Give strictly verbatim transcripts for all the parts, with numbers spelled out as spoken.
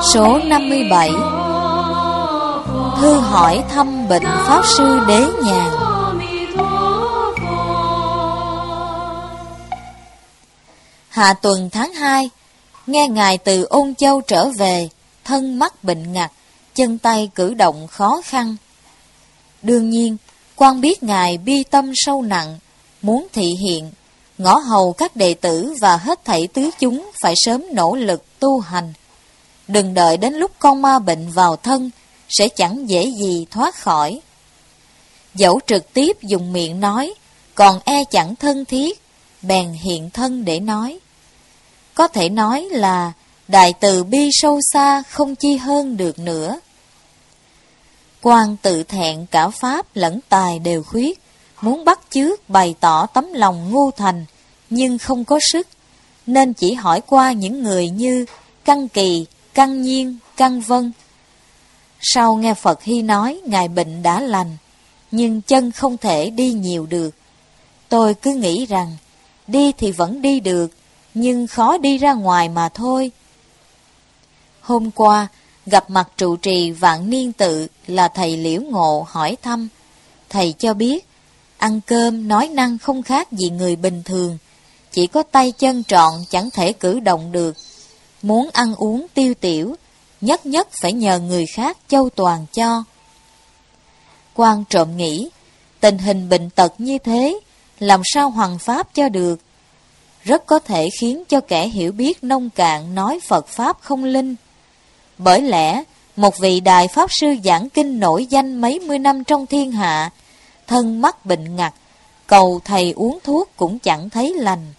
Số năm mươi bảy. Thư hỏi thăm bệnh Pháp Sư Đế Nhàn. Hạ tuần tháng hai, nghe Ngài từ Ôn Châu trở về, thân mắc bệnh ngặt, chân tay cử động khó khăn. Đương nhiên, quan biết Ngài bi tâm sâu nặng, muốn thị hiện, ngõ hầu các đệ tử và hết thảy tứ chúng phải sớm nỗ lực tu hành. Đừng đợi đến lúc con ma bệnh vào thân, sẽ chẳng dễ gì thoát khỏi. Dẫu trực tiếp dùng miệng nói, còn e chẳng thân thiết, bèn hiện thân để nói. Có thể nói là đại từ bi sâu xa không chi hơn được nữa. Quan tự thẹn cả pháp lẫn tài đều khuyết, muốn bắt chước bày tỏ tấm lòng ngu thành, nhưng không có sức, nên chỉ hỏi qua những người như Căn Kỳ, Căn Nhiên, Căn Vân. Sau nghe Phật Hy nói Ngài bệnh đã lành, nhưng chân không thể đi nhiều được. Tôi cứ nghĩ rằng, đi thì vẫn đi được, nhưng khó đi ra ngoài mà thôi. Hôm qua, gặp mặt trụ trì Vạn Niên Tự là thầy Liễu Ngộ hỏi thăm. Thầy cho biết, ăn cơm nói năng không khác gì người bình thường, chỉ có tay chân trọn chẳng thể cử động được. Muốn ăn uống tiêu tiểu, nhất nhất phải nhờ người khác châu toàn cho. Quan trộm nghĩ, tình hình bệnh tật như thế, làm sao hoằng pháp cho được? Rất có thể khiến cho kẻ hiểu biết nông cạn nói Phật Pháp không linh. Bởi lẽ, một vị đại Pháp Sư giảng kinh nổi danh mấy mươi năm trong thiên hạ, thân mắc bệnh ngặt, cầu thầy uống thuốc cũng chẳng thấy lành.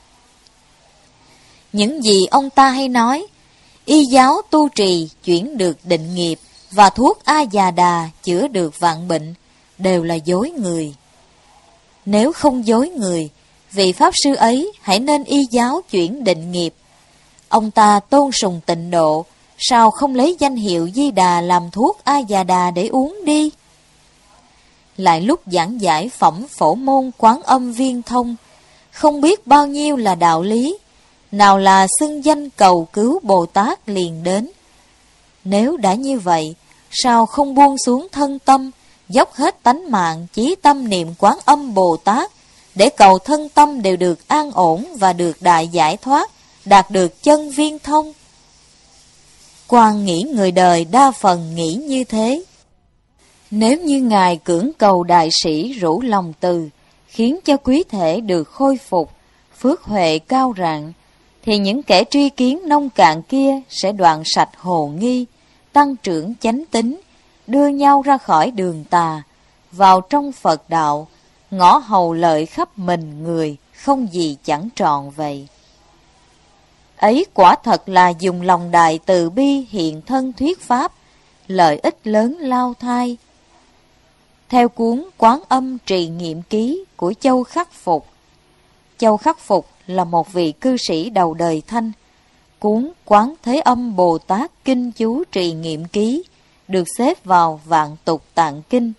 Những gì ông ta hay nói, y giáo tu trì chuyển được định nghiệp và thuốc A Già Đà chữa được vạn bệnh, đều là dối người. Nếu không dối người, vị Pháp Sư ấy hãy nên y giáo chuyển định nghiệp. Ông ta tôn sùng tịnh độ, sao không lấy danh hiệu Di Đà làm thuốc A Già Đà để uống đi? Lại lúc giảng giải phẩm Phổ Môn Quán Âm Viên Thông, không biết bao nhiêu là đạo lý, nào là xưng danh cầu cứu Bồ Tát liền đến. Nếu đã như vậy, sao không buông xuống thân tâm, dốc hết tánh mạng chí tâm niệm Quán Âm Bồ Tát, để cầu thân tâm đều được an ổn và được đại giải thoát, đạt được chân viên thông? Quan nghĩ người đời đa phần nghĩ như thế. Nếu như Ngài cưỡng cầu đại sĩ rủ lòng từ, khiến cho quý thể được khôi phục, phước huệ cao rạng, thì những kẻ tri kiến nông cạn kia sẽ đoạn sạch hồ nghi, tăng trưởng chánh tín, đưa nhau ra khỏi đường tà, vào trong Phật đạo, ngõ hầu lợi khắp mình người, không gì chẳng trọn vậy. Ấy quả thật là dùng lòng đại từ bi hiện thân thuyết pháp, lợi ích lớn lao thai. Theo cuốn Quán Âm Trì Nghiệm Ký của Châu Khắc Phục. Châu Khắc Phục là một vị cư sĩ đầu đời Thanh. Cuốn Quán Thế Âm Bồ Tát Kinh Chú Trì Nghiệm Ký được xếp vào Vạn Tục Tạng Kinh.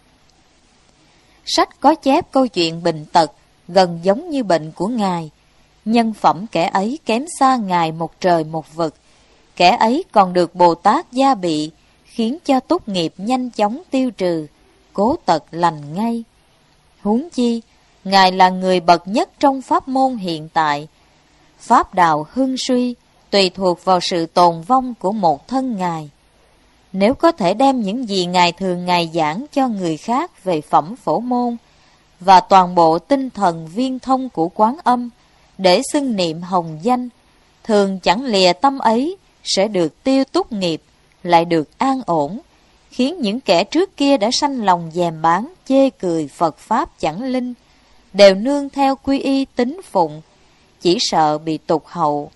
Sách có chép câu chuyện bệnh tật gần giống như bệnh của Ngài. Nhân phẩm kẻ ấy kém xa Ngài một trời một vực. Kẻ ấy còn được Bồ Tát gia bị, khiến cho túc nghiệp nhanh chóng tiêu trừ, cố tật lành ngay. Huống chi, Ngài là người bậc nhất trong pháp môn hiện tại. Pháp đạo hưng suy tùy thuộc vào sự tồn vong của một thân Ngài. Nếu có thể đem những gì Ngài thường ngày giảng cho người khác về phẩm Phổ Môn và toàn bộ tinh thần viên thông của Quán Âm để xưng niệm hồng danh, thường chẳng lìa tâm ấy sẽ được tiêu túc nghiệp, lại được an ổn, khiến những kẻ trước kia đã sanh lòng dèm bán, chê cười Phật Pháp chẳng linh, đều nương theo quy y tín phụng, chỉ sợ bị tụt hậu.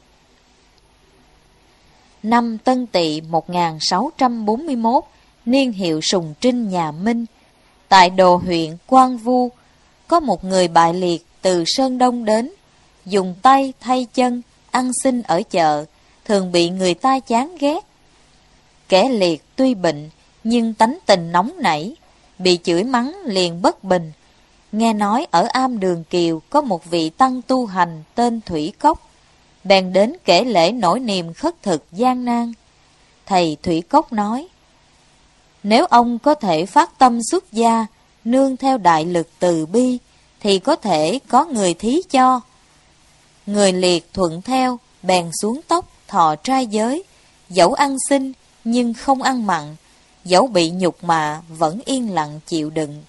Năm Tân Tỵ một nghìn sáu trăm bốn mươi mốt, niên hiệu Sùng Trinh nhà Minh, tại Đồ huyện Quang Vu, có một người bại liệt từ Sơn Đông đến, dùng tay thay chân, ăn xin ở chợ, thường bị người ta chán ghét. Kẻ liệt tuy bệnh, nhưng tánh tình nóng nảy, bị chửi mắng liền bất bình. Nghe nói ở Am Đường Kiều có một vị tăng tu hành tên Thủy Cốc, bèn đến kể lễ nỗi niềm khất thực gian nan. thầy Thủy Cốc nói: nếu ông có thể phát tâm xuất gia, nương theo đại lực từ bi, thì có thể có người thí cho. Người liệt thuận theo, bèn xuống tóc, thọ trai giới, dẫu ăn xin nhưng không ăn mặn, dẫu bị nhục mạ vẫn yên lặng chịu đựng.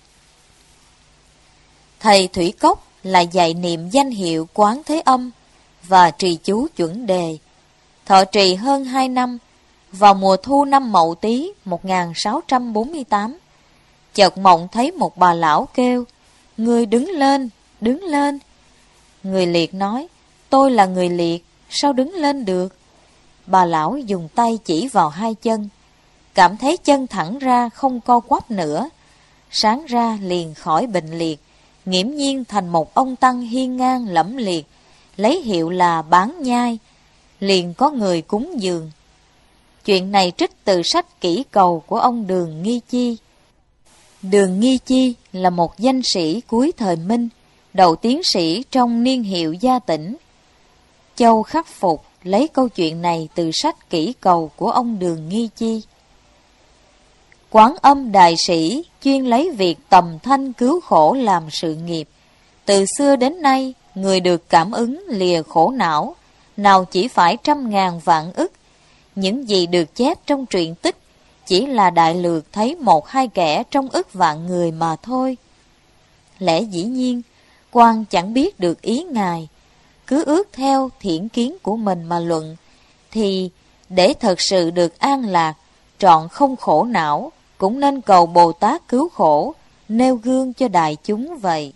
Thầy Thủy Cốc là dạy niệm danh hiệu Quán Thế Âm và trì chú chuẩn đề. Thọ trì hơn hai năm. Vào mùa thu năm Mậu Tý một nghìn sáu trăm bốn mươi tám, chợt mộng thấy một bà lão kêu: người đứng lên, đứng lên. Người liệt nói: tôi là người liệt, sao đứng lên được? Bà lão dùng tay chỉ vào hai chân, cảm thấy chân thẳng ra không co quắp nữa. Sáng ra liền khỏi bệnh liệt, nghiễm nhiên thành một ông tăng hiên ngang lẫm liệt, lấy hiệu là Bán Nhai. Liền có người cúng dường. Chuyện này trích từ sách Kỷ Cầu của ông Đường Nghi Chi. Đường Nghi Chi là một danh sĩ cuối thời Minh, đầu tiến sĩ trong niên hiệu Gia Tỉnh. Châu Khắc Phục lấy câu chuyện này từ sách Kỷ Cầu của ông Đường Nghi Chi. Quán Âm đại sĩ chuyên lấy việc tầm thanh cứu khổ làm sự nghiệp. Từ xưa đến nay, người được cảm ứng lìa khổ não, nào chỉ phải trăm ngàn vạn ức. Những gì được chép trong truyện tích chỉ là đại lược thấy một hai kẻ trong ức vạn người mà thôi. Lẽ dĩ nhiên, quan chẳng biết được ý Ngài, cứ ước theo thiện kiến của mình mà luận, thì để thật sự được an lạc, trọn không khổ não, cũng nên cầu Bồ Tát cứu khổ, nêu gương cho đại chúng vậy.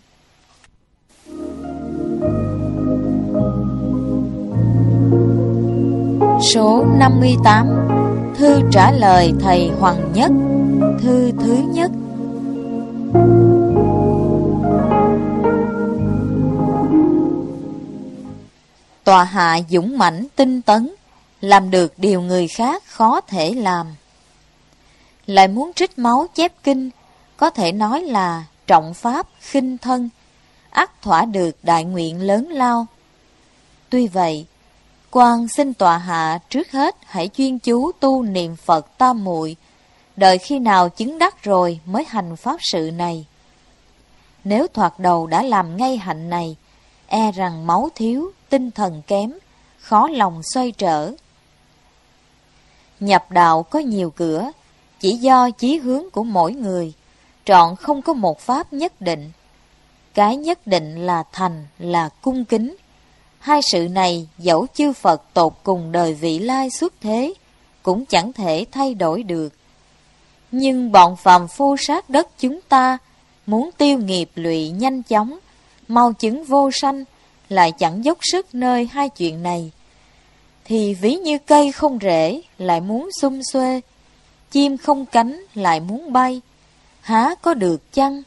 Số năm mươi tám. Thư trả lời thầy Hoàng Nhất. Thư thứ nhất. Tọa hạ dũng mãnh tinh tấn, làm được điều người khác khó thể làm. Lại muốn trích máu chép kinh, có thể nói là trọng pháp khinh thân, ắt thỏa được đại nguyện lớn lao. Tuy vậy, quan xin tọa hạ trước hết hãy chuyên chú tu niệm Phật tam muội, đợi khi nào chứng đắc rồi mới hành pháp sự này. Nếu thoạt đầu đã làm ngay hạnh này, e rằng máu thiếu, tinh thần kém, khó lòng xoay trở. Nhập đạo có nhiều cửa, chỉ do chí hướng của mỗi người, trọn không có một pháp nhất định. Cái nhất định là thành, là cung kính. Hai sự này dẫu chư Phật tột cùng đời vị lai xuất thế, cũng chẳng thể thay đổi được. Nhưng bọn phàm phu sát đất chúng ta, muốn tiêu nghiệp lụy nhanh chóng, mau chứng vô sanh, lại chẳng dốc sức nơi hai chuyện này. Thì ví như cây không rễ, lại muốn xum xuê, chim không cánh, lại muốn bay, há có được chăng?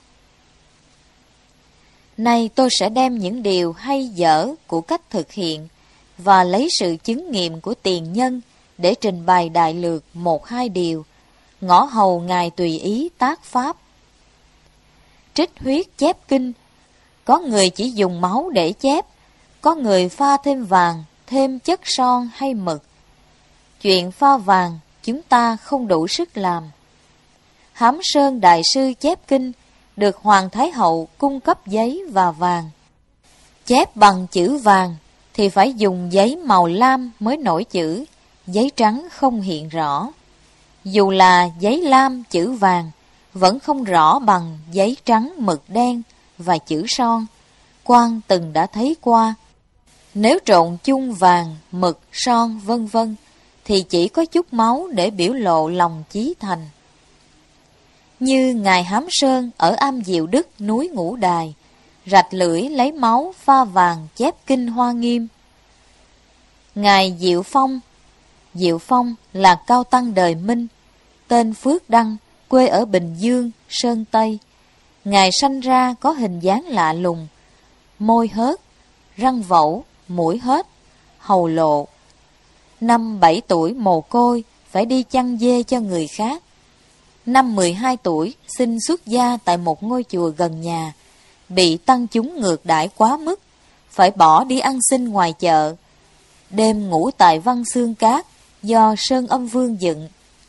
Nay tôi sẽ đem những điều hay dở của cách thực hiện và lấy sự chứng nghiệm của tiền nhân để trình bày đại lược một hai điều, ngõ hầu Ngài tùy ý tác pháp. Trích huyết chép kinh, có người chỉ dùng máu để chép, có người pha thêm vàng, thêm chất son hay mực. Chuyện pha vàng chúng ta không đủ sức làm. Hám Sơn đại sư chép kinh, được Hoàng Thái Hậu cung cấp giấy và vàng. Chép bằng chữ vàng thì phải dùng giấy màu lam mới nổi chữ, giấy trắng không hiện rõ. Dù là giấy lam chữ vàng, vẫn không rõ bằng giấy trắng mực đen và chữ son. Quan từng đã thấy qua. Nếu trộn chung vàng, mực, son vân vân thì chỉ có chút máu để biểu lộ lòng chí thành. Như Ngài Hám Sơn ở Am Diệu Đức núi Ngũ Đài, rạch lưỡi lấy máu pha vàng chép kinh Hoa Nghiêm. Ngài Diệu Phong, Diệu Phong là cao tăng đời Minh, tên Phước Đăng, quê ở Bình Dương, Sơn Tây. Ngài sanh ra có hình dáng lạ lùng, môi hớt, răng vẩu, mũi hớt, hầu lộ. Năm bảy tuổi mồ côi, phải đi chăn dê cho người khác. Năm mười hai tuổi, xin xuất gia tại một ngôi chùa gần nhà, bị tăng chúng ngược đãi quá mức, phải bỏ đi ăn xin ngoài chợ. Đêm ngủ tại văn xương cát, do Sơn Âm Vương dựng.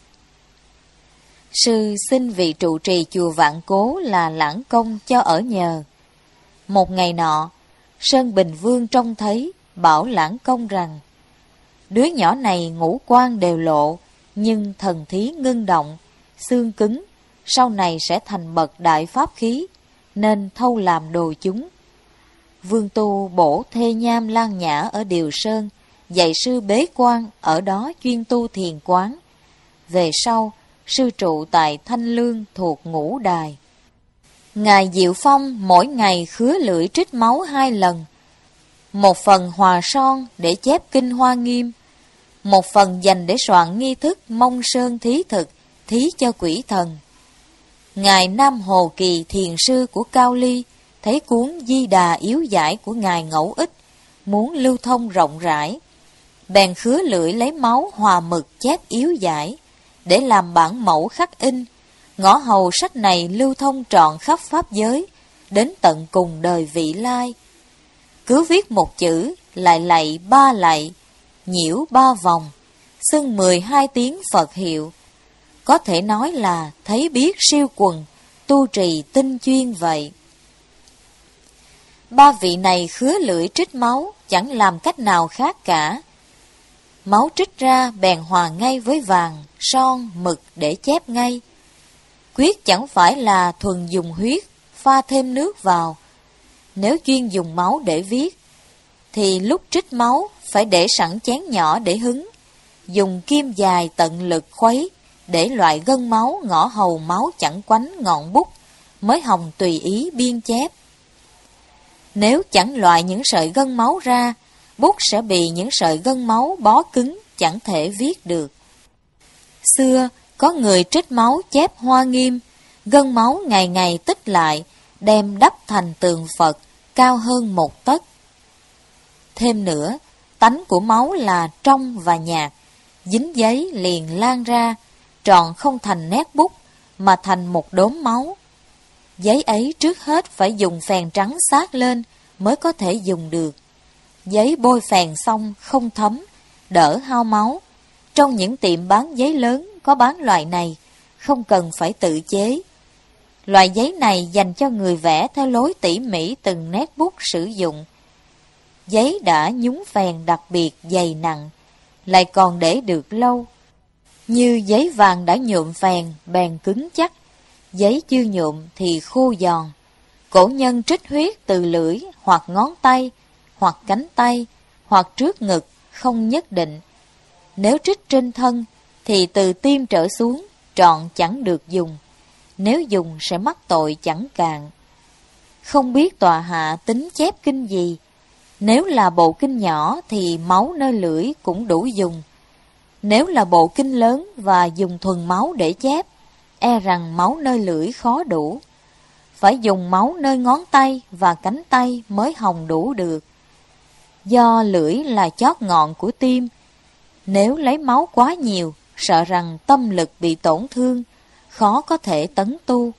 Sư xin vị trụ trì chùa Vạn Cố là Lãng Công cho ở nhờ. Một ngày nọ, Sơn Bình Vương trông thấy, bảo Lãng Công rằng: đứa nhỏ này ngũ quan đều lộ, nhưng thần thí ngưng động, xương cứng, sau này sẽ thành bậc đại pháp khí, nên thâu làm đồ chúng. Vương tu bổ Thê Nham Lan Nhã ở Điều Sơn, dạy sư bế quan, ở đó chuyên tu thiền quán. Về sau, sư trụ tại Thanh Lương thuộc Ngũ Đài. Ngài Diệu Phong mỗi ngày khứa lưỡi trích máu hai lần, một phần hòa son để chép kinh Hoa Nghiêm, một phần dành để soạn nghi thức mông sơn thí thực, thí cho quỷ thần. Ngài Nam Hồ Kỳ thiền sư của Cao Ly thấy cuốn Di Đà Yếu Giải của Ngài Ngẫu Ích, muốn lưu thông rộng rãi, bèn khứa lưỡi lấy máu hòa mực chép Yếu Giải để làm bản mẫu khắc in, ngõ hầu sách này lưu thông trọn khắp pháp giới, đến tận cùng đời vị lai. Cứ viết một chữ, lại lạy ba lạy, nhiễu ba vòng, xưng mười hai tiếng Phật hiệu. Có thể nói là thấy biết siêu quần, tu trì tinh chuyên vậy. Ba vị này khứa lưỡi trích máu, chẳng làm cách nào khác cả. Máu trích ra bèn hòa ngay với vàng, son, mực để chép ngay. Quyết chẳng phải là thuần dùng huyết, pha thêm nước vào. Nếu chuyên dùng máu để viết, thì lúc trích máu phải để sẵn chén nhỏ để hứng, dùng kim dài tận lực khuấy, để loại gân máu ngõ hầu máu chẳng quánh ngọn bút, mới hòng tùy ý biên chép. Nếu chẳng loại những sợi gân máu ra, bút sẽ bị những sợi gân máu bó cứng, chẳng thể viết được. Xưa, có người trích máu chép Hoa Nghiêm, gân máu ngày ngày tích lại, đem đắp thành tượng Phật, cao hơn một tấc. Thêm nữa, tánh của máu là trong và nhạt, dính giấy liền lan ra, trọn không thành nét bút, mà thành một đốm máu. Giấy ấy trước hết phải dùng phèn trắng sát lên mới có thể dùng được. Giấy bôi phèn xong không thấm, đỡ hao máu. Trong những tiệm bán giấy lớn có bán loại này, không cần phải tự chế. Loại giấy này dành cho người vẽ theo lối tỉ mỉ từng nét bút sử dụng. Giấy đã nhúng phèn đặc biệt dày nặng, lại còn để được lâu. Như giấy vàng đã nhuộm phèn bèn cứng chắc, giấy chưa nhuộm thì khô giòn. Cổ nhân trích huyết từ lưỡi hoặc ngón tay, hoặc cánh tay, hoặc trước ngực, không nhất định. Nếu trích trên thân thì từ tim trở xuống trọn chẳng được dùng. Nếu dùng sẽ mắc tội chẳng cạn. Không biết tọa hạ tính chép kinh gì. Nếu là bộ kinh nhỏ thì máu nơi lưỡi cũng đủ dùng. Nếu là bộ kinh lớn và dùng thuần máu để chép, e rằng máu nơi lưỡi khó đủ. Phải dùng máu nơi ngón tay và cánh tay mới hòng đủ được. Do lưỡi là chót ngọn của tim, nếu lấy máu quá nhiều, sợ rằng tâm lực bị tổn thương, khó có thể tấn tu.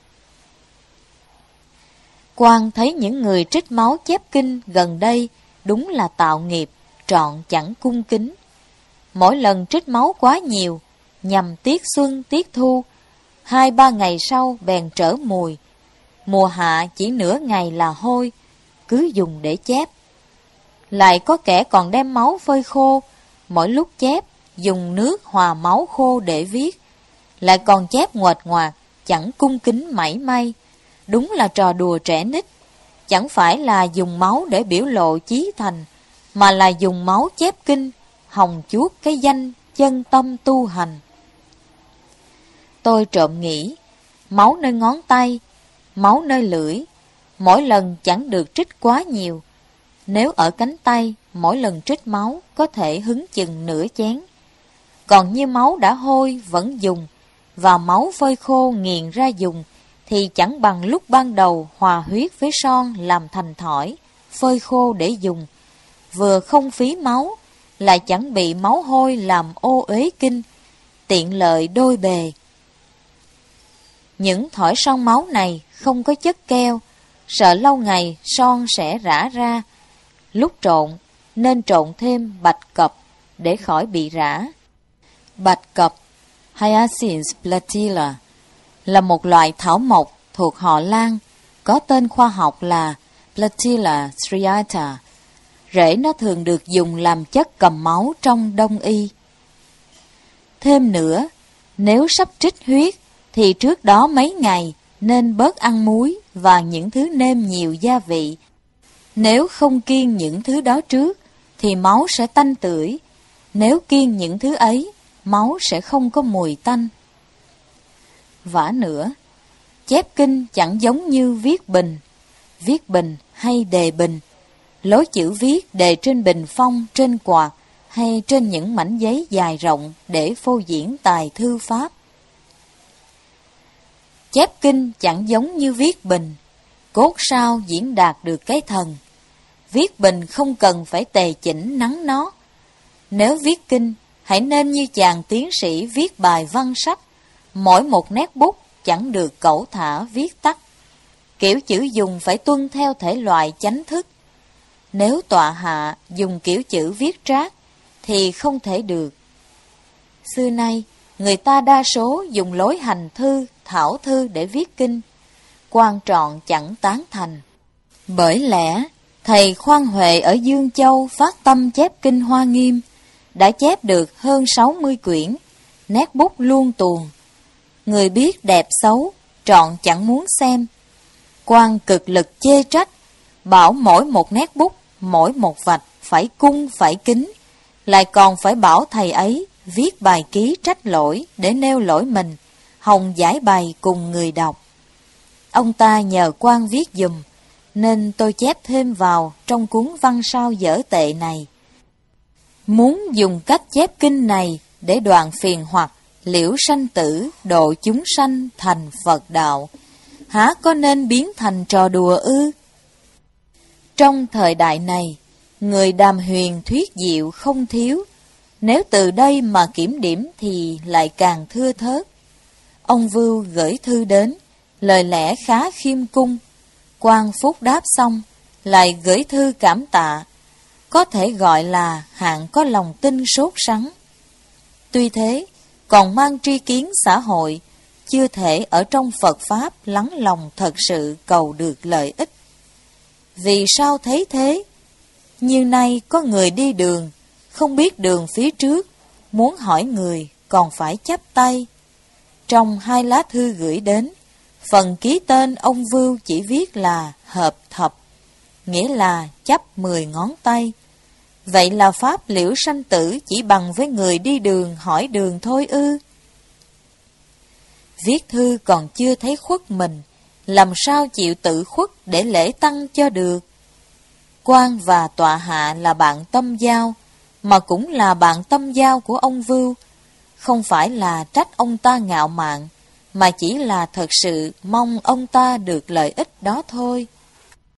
Quan thấy những người trích máu chép kinh gần đây đúng là tạo nghiệp, trọn chẳng cung kính. Mỗi lần trích máu quá nhiều, nhằm tiết xuân tiết thu, hai ba ngày sau bèn trở mùi. Mùa hạ chỉ nửa ngày là hôi, cứ dùng để chép. Lại có kẻ còn đem máu phơi khô, mỗi lúc chép dùng nước hòa máu khô để viết. Lại còn chép nguệch ngoạc, chẳng cung kính mảy may. Đúng là trò đùa trẻ nít. Chẳng phải là dùng máu để biểu lộ chí thành, mà là dùng máu chép kinh, hòng chuốt cái danh chân tâm tu hành. Tôi trộm nghĩ, máu nơi ngón tay, máu nơi lưỡi, mỗi lần chẳng được trích quá nhiều. Nếu ở cánh tay, mỗi lần trích máu có thể hứng chừng nửa chén. Còn như máu đã hôi vẫn dùng, và máu phơi khô nghiền ra dùng, thì chẳng bằng lúc ban đầu hòa huyết với son làm thành thỏi, phơi khô để dùng. Vừa không phí máu, lại chẳng bị máu hôi làm ô uế kinh, tiện lợi đôi bề. Những thỏi son máu này không có chất keo, sợ lâu ngày son sẽ rã ra. Lúc trộn, nên trộn thêm bạch cập để khỏi bị rã. Bạch cập Hyacinth platilla là một loại thảo mộc thuộc họ Lan, có tên khoa học là Platilla striata. Rễ nó thường được dùng làm chất cầm máu trong đông y. Thêm nữa, nếu sắp trích huyết thì trước đó mấy ngày nên bớt ăn muối và những thứ nêm nhiều gia vị. Nếu không kiêng những thứ đó trước thì máu sẽ tanh tưởi. Nếu kiêng những thứ ấy, máu sẽ không có mùi tanh. Vả nữa, chép kinh chẳng giống như viết bình. Viết bình hay đề bình, lối chữ viết đề trên bình phong, trên quạt hay trên những mảnh giấy dài rộng để phô diễn tài thư pháp. Chép kinh chẳng giống như viết bình, cốt sao diễn đạt được cái thần. Viết bình không cần phải tề chỉnh nắn nó. Nếu viết kinh, hãy nên như chàng tiến sĩ viết bài văn sách, mỗi một nét bút chẳng được cẩu thả viết tắt. Kiểu chữ dùng phải tuân theo thể loại chánh thức. Nếu tọa hạ dùng kiểu chữ viết trác thì không thể được. Xưa nay, người ta đa số dùng lối hành thư, thảo thư để viết kinh. Quan trọn chẳng tán thành. Bởi lẽ, thầy Khoan Huệ ở Dương Châu phát tâm chép kinh Hoa Nghiêm, đã chép được hơn sáu mươi quyển, nét bút luôn tuồng. Người biết đẹp xấu, trọn chẳng muốn xem. Quan cực lực chê trách, bảo mỗi một nét bút, mỗi một vạch phải cung phải kính, lại còn phải bảo thầy ấy viết bài ký trách lỗi để nêu lỗi mình, hòng giải bày cùng người đọc. Ông ta nhờ Quan viết giùm, nên tôi chép thêm vào trong cuốn văn sao dở tệ này. Muốn dùng cách chép kinh này để đoạn phiền hoặc, liễu sanh tử, độ chúng sanh thành Phật đạo, há có nên biến thành trò đùa ư? Trong thời đại này, người đàm huyền thuyết diệu không thiếu, nếu từ đây mà kiểm điểm thì lại càng thưa thớt. Ông Vưu gửi thư đến, lời lẽ khá khiêm cung. Quan phúc đáp xong, lại gửi thư cảm tạ, có thể gọi là hạng có lòng tin sốt sắng. Tuy thế, còn mang tri kiến xã hội, chưa thể ở trong Phật Pháp lắng lòng thật sự cầu được lợi ích. Vì sao thấy thế? Như nay có người đi đường, không biết đường phía trước, muốn hỏi người còn phải chắp tay. Trong hai lá thư gửi đến, phần ký tên ông Vưu chỉ viết là hợp thập, nghĩa là chắp mười ngón tay. Vậy là pháp liễu sanh tử chỉ bằng với người đi đường hỏi đường thôi ư? Viết thư còn chưa thấy khuất mình, làm sao chịu tự khuất để lễ tăng cho được? Quan và tọa hạ là bạn tâm giao, mà cũng là bạn tâm giao của ông Vưu. Không phải là trách ông ta ngạo mạn, mà chỉ là thật sự mong ông ta được lợi ích đó thôi.